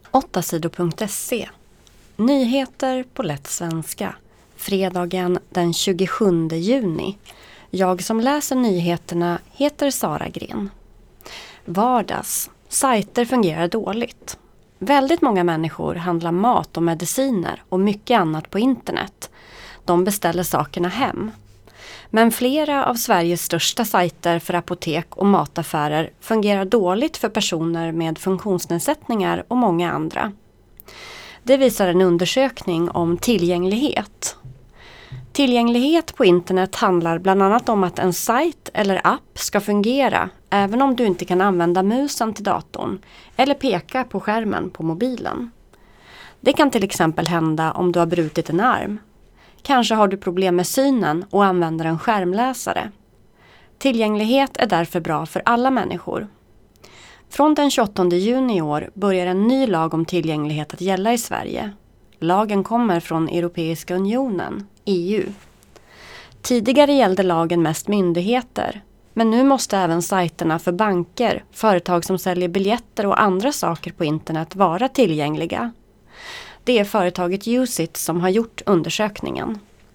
8sidor.se. Nyheter på lätt svenska. Fredagen den 27 juni. Jag som läser nyheterna heter Sara Gren. Vardags. Sajter fungerar dåligt. Väldigt många människor handlar mat och mediciner och mycket annat på internet. De beställer sakerna hem. Men flera av Sveriges största sajter för apotek och mataffärer fungerar dåligt för personer med funktionsnedsättningar och många andra. Det visar en undersökning om tillgänglighet. Tillgänglighet på internet handlar bland annat om att en sajt eller app ska fungera även om du inte kan använda musen till datorn eller peka på skärmen på mobilen. Det kan till exempel hända om du har brutit en arm. Kanske har du problem med synen och använder en skärmläsare. Tillgänglighet är därför bra för alla människor. Från den 28 juni i år börjar en ny lag om tillgänglighet att gälla i Sverige. Lagen kommer från Europeiska unionen, EU. Tidigare gällde lagen mest myndigheter, men nu måste även sajterna för banker, företag som säljer biljetter och andra saker på internet vara tillgängliga. Det är företaget Usit som har gjort undersökningen.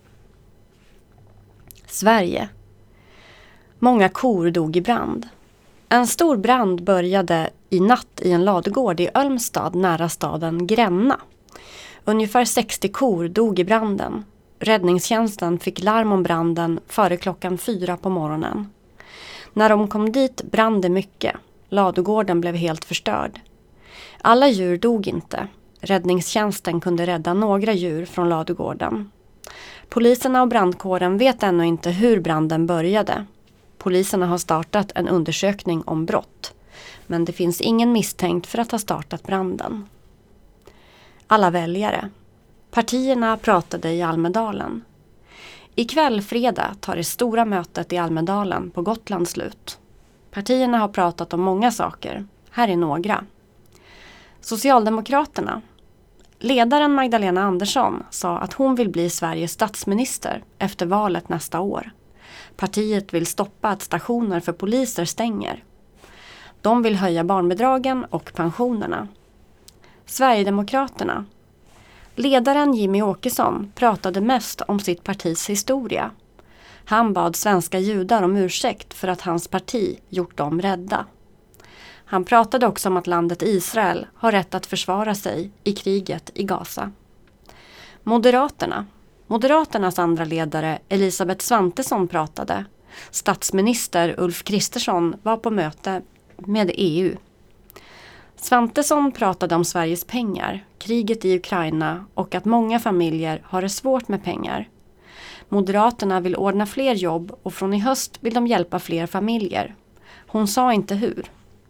Sverige. Många kor dog i brand. En stor brand började i natt i en ladugård i Ölmstad nära staden Gränna. Ungefär 60 kor dog i branden. Räddningstjänsten fick larm om branden före klockan 4 på morgonen. När de kom dit brann det mycket. Ladugården blev helt förstörd. Alla djur dog inte. Räddningstjänsten kunde rädda några djur från ladugården. Poliserna och brandkåren vet ännu inte hur branden började. Poliserna har startat en undersökning om brott. Men det finns ingen misstänkt för att ha startat branden. Alla väljare. Partierna pratade i Almedalen. Ikväll fredag tar det stora mötet i Almedalen på Gotland slut. Partierna har pratat om många saker. Här är några. Socialdemokraterna. Ledaren Magdalena Andersson sa att hon vill bli Sveriges statsminister efter valet nästa år. Partiet vill stoppa att stationer för poliser stänger. De vill höja barnbidragen och pensionerna. Sverigedemokraterna. Ledaren Jimmy Åkesson pratade mest om sitt partis historia. Han bad svenska judar om ursäkt för att hans parti gjort dem rädda. Han pratade också om att landet Israel har rätt att försvara sig i kriget i Gaza. Moderaterna. Moderaternas andra ledare Elisabeth Svantesson pratade. Statsminister Ulf Kristersson var på möte med EU. Svantesson pratade om Sveriges pengar, kriget i Ukraina och att många familjer har det svårt med pengar. Moderaterna vill ordna fler jobb och från i höst vill de hjälpa fler familjer. Hon sa inte hur.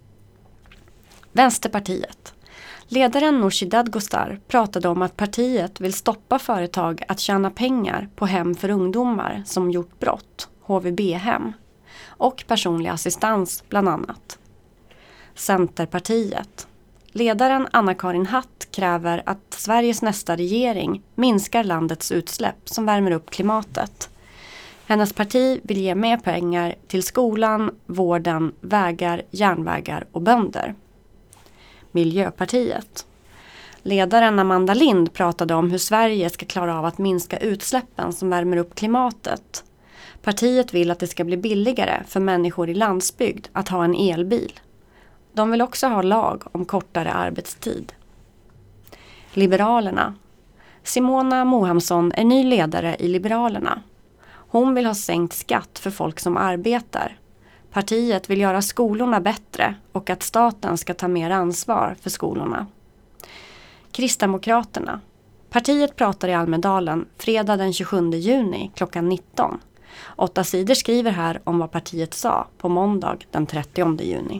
Vänsterpartiet. Ledaren Nooshi Dadgostar pratade om att partiet vill stoppa företag att tjäna pengar på hem för ungdomar som gjort brott, HVB-hem, och personlig assistans bland annat. Centerpartiet. Ledaren Anna-Karin Hatt kräver att Sveriges nästa regering minskar landets utsläpp som värmer upp klimatet. Hennes parti vill ge mer pengar till skolan, vården, vägar, järnvägar och bönder. Miljöpartiet. Ledaren Amanda Lind pratade om hur Sverige ska klara av att minska utsläppen som värmer upp klimatet. Partiet vill att det ska bli billigare för människor i landsbygd att ha en elbil. De vill också ha lag om kortare arbetstid. Liberalerna. Simona Mohamsson är ny ledare i Liberalerna. Hon vill ha sänkt skatt för folk som arbetar. Partiet vill göra skolorna bättre och att staten ska ta mer ansvar för skolorna. Kristdemokraterna. Partiet pratar i Almedalen fredag den 27 juni klockan 19. 8 sidor skriver här om vad partiet sa på måndag den 30 juni.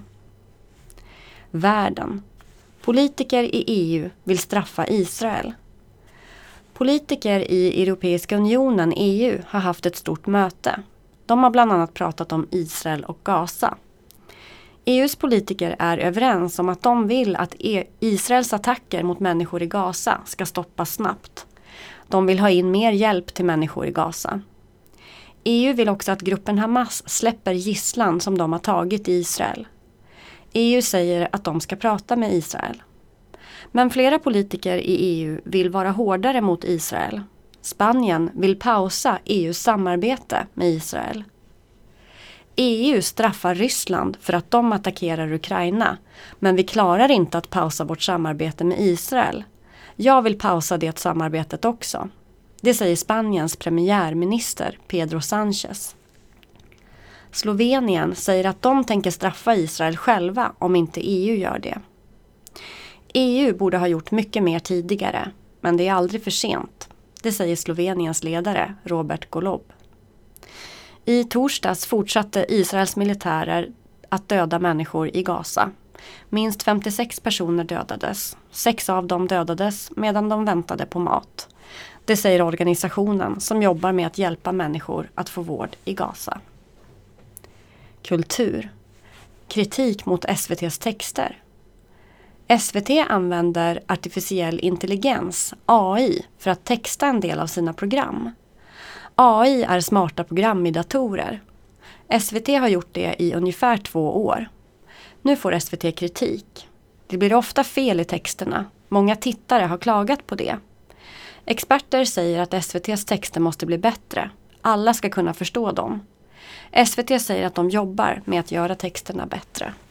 Världen. Politiker i EU vill straffa Israel. Politiker i Europeiska unionen, EU, har haft ett stort möte. De har bland annat pratat om Israel och Gaza. EUs politiker är överens om att de vill att Israels attacker mot människor i Gaza ska stoppas snabbt. De vill ha in mer hjälp till människor i Gaza. EU vill också att gruppen Hamas släpper gisslan som de har tagit i Israel. EU säger att de ska prata med Israel. Men flera politiker i EU vill vara hårdare mot Israel. Spanien vill pausa EUs samarbete med Israel. EU straffar Ryssland för att de attackerar Ukraina, men vi klarar inte att pausa vårt samarbete med Israel. Jag vill pausa det samarbetet också. Det säger Spaniens premiärminister Pedro Sánchez. Slovenien säger att de tänker straffa Israel själva om inte EU gör det. EU borde ha gjort mycket mer tidigare, men det är aldrig för sent. Det säger Sloveniens ledare Robert Golob. I torsdags fortsatte Israels militärer att döda människor i Gaza. Minst 56 personer dödades. 6 av dem dödades medan de väntade på mat. Det säger organisationen som jobbar med att hjälpa människor att få vård i Gaza. Kultur. Kritik mot SVT:s texter. SVT använder artificiell intelligens, AI, för att texta en del av sina program. AI är smarta program i datorer. SVT har gjort det i ungefär 2 år. Nu får SVT kritik. Det blir ofta fel i texterna. Många tittare har klagat på det. Experter säger att SVT:s texter måste bli bättre. Alla ska kunna förstå dem. SVT säger att de jobbar med att göra texterna bättre.